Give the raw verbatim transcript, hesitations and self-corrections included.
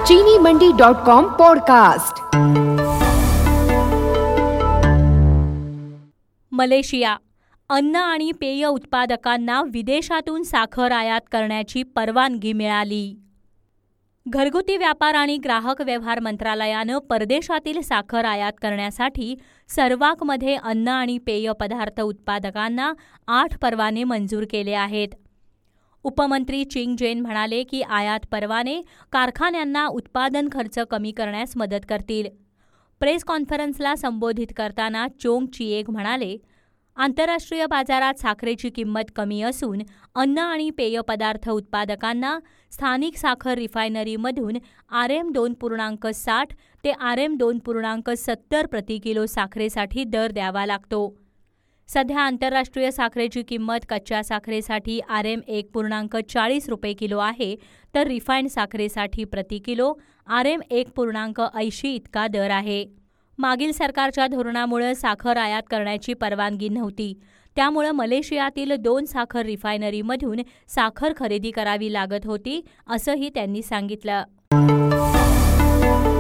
चीनी Mandi dot com podcast. Malaysia अन्न आणि पेय उत्पादकांना विदेशातून साखर आयात करण्याची परवानगी मिळाली। घरगुती व्यापार आणि ग्राहक व्यवहार मंत्रालयानं परदेशातील साखर आयात करण्यासाठी सर्वाकमध्ये अन्न आणि पेय पदार्थ उत्पादकांना आठ परवाने मंजूर केले आहेत। उपमंत्री चिंग जेन म्हणाले की आयात परवाने कारखान्यांना उत्पादन खर्च कमी करण्यास मदत करतील। प्रेस कॉन्फरन्सला संबोधित करताना चोंग चिएग म्हणाले, आंतरराष्ट्रीय बाजारात साखरेची किंमत कमी असून अन्न आणि पेय पदार्थ उत्पादकांना स्थानिक साखर रिफायनरीमधून आर एम दोन पूर्णांक साठ ते आर एम दोन पूर्णांक सत्तर प्रति किलो साखरेसाठी दर द्यावा लागतो। सध्या आंतरराष्ट्रीय साखरेची किंमत कच्च्या साखरेसाठी आर एम एक पूर्णांक चाळीस रुपये किलो आहे, तर रिफाईंड साखरेसाठी प्रति किलो आर एम एक पूर्णांक ऐंशी इतका दर आहे। मागील सरकारच्या धोरणामुळे साखर आयात करण्याची परवानगी नव्हती, त्यामुळे मलेशियातील दोन साखर रिफायनरीमधून साखर खरेदी करावी लागत होती, असंही त्यांनी सांगितलं।